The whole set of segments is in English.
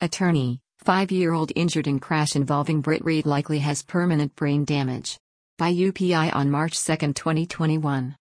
Attorney, 5-year-old injured in crash involving Britt Reid likely has permanent brain damage. By UPI on March 2, 2021.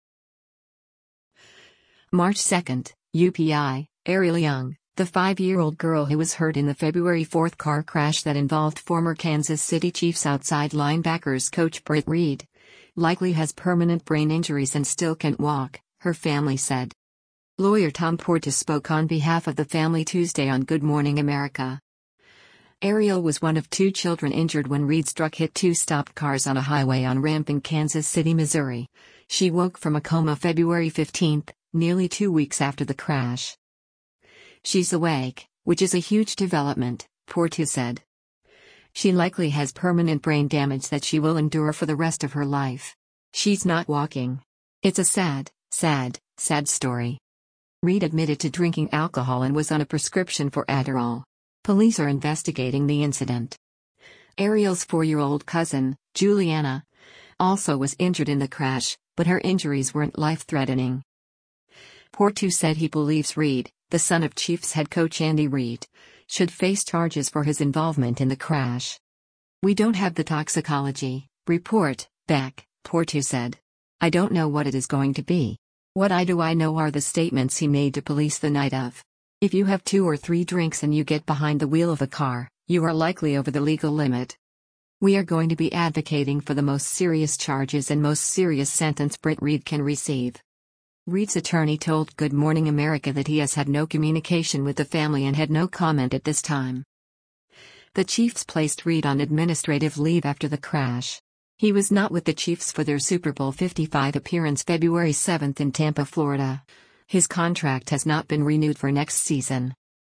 March 2, UPI, Ariel Young, the 5-year-old girl who was hurt in the February 4 car crash that involved former Kansas City Chiefs outside linebackers coach Britt Reid, likely has permanent brain injuries and still can't walk, her family said. Lawyer Tom Portis spoke on behalf of the family Tuesday on Good Morning America. Ariel was one of 2 children injured when Reid hit 2 stopped cars on a highway on ramp in Kansas City, Missouri. She woke from a coma February 15, nearly 2 weeks after the crash. She's awake, which is a huge development, Portis said. She likely has permanent brain damage that she will endure for the rest of her life. She's not walking. It's a sad story. Reid admitted to drinking alcohol and was on a prescription for Adderall. Police are investigating the incident. Ariel's 4-year-old cousin, Juliana, also was injured in the crash, but her injuries weren't life-threatening. Portis said he believes Reid, the son of Chiefs head coach Andy Reid, should face charges for his involvement in the crash. "We don't have the toxicology report back," Portis said. "I don't know what it is going to be. What I know are the statements he made to police the night of. If you have 2 or 3 drinks and you get behind the wheel of a car, you are likely over the legal limit. We are going to be advocating for the most serious charges and most serious sentence Britt Reid can receive." Reid's attorney told Good Morning America that he has had no communication with the family and had no comment at this time. The Chiefs placed Reid on administrative leave after the crash. He was not with the Chiefs for their Super Bowl 55 appearance February 7 in Tampa, Florida. His contract has not been renewed for next season.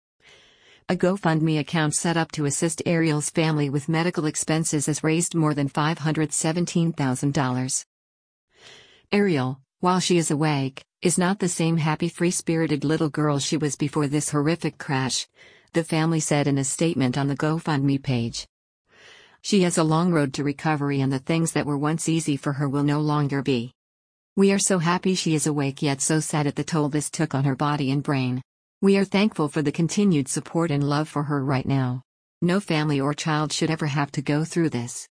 A GoFundMe account set up to assist Ariel's family with medical expenses has raised more than $517,000. Ariel, while she is awake, is not the same happy, free-spirited little girl she was before this horrific crash, the family said in a statement on the GoFundMe page. She has a long road to recovery and the things that were once easy for her will no longer be. We are so happy she is awake yet so sad at the toll this took on her body and brain. We are thankful for the continued support and love for her right now. No family or child should ever have to go through this.